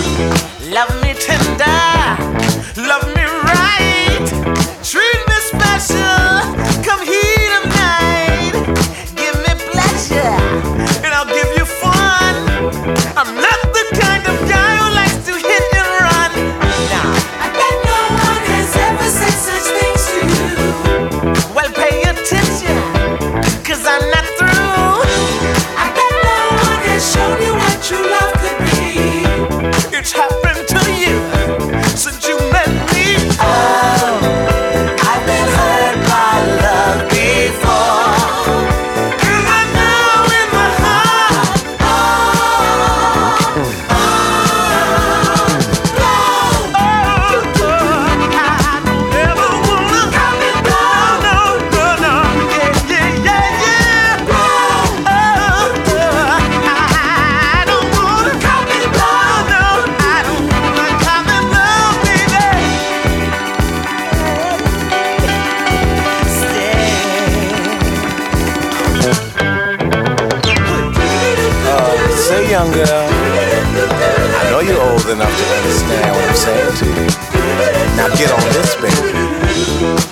Love me tender, love me right, treat me special, come here tonight. Give me pleasure, and I'll give you fun. I'm not the kind of guy who likes to hit and run. Nah, I bet no one has ever said such things to you. well pay attention, 'cause I'm not through. I bet no one has shown you what true love could be. It's happened to you since you met me. Oh, I've been hurt by love before. And I know in my heart, I don't ever wanna come and go. no, yeah. I don't wanna Come and go. no, I don't wanna come and love, baby. Say, young girl, I know you're old enough to understand what I'm saying to you. Now get on this, baby.